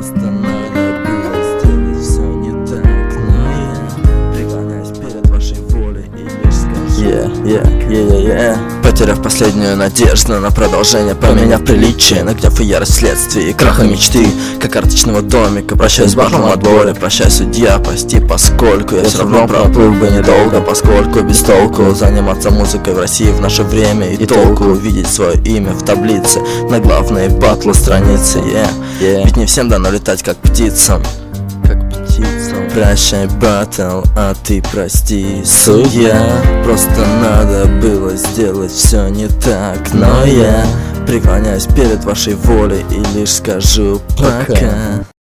Просто надо было сделать все не так, но я преклоняюсь перед вашей волей и лишь скажу Потеряв последнюю надежду на продолжение, поменяв приличие на гнев и ярость вследствие краха мечты, как карточного домика. Прощаюсь с батлом от боли, прощай, судья, прости, поскольку я все равно проплыл бы недолго, поскольку без толку заниматься музыкой в России в наше время, и толку увидеть свое имя в таблице на главной батл странице. Ведь не всем дано летать как птицам. Прощай, батл, а ты прости, судья. Просто надо было сделать все не так, но я преклоняюсь перед вашей волей и лишь скажу пока.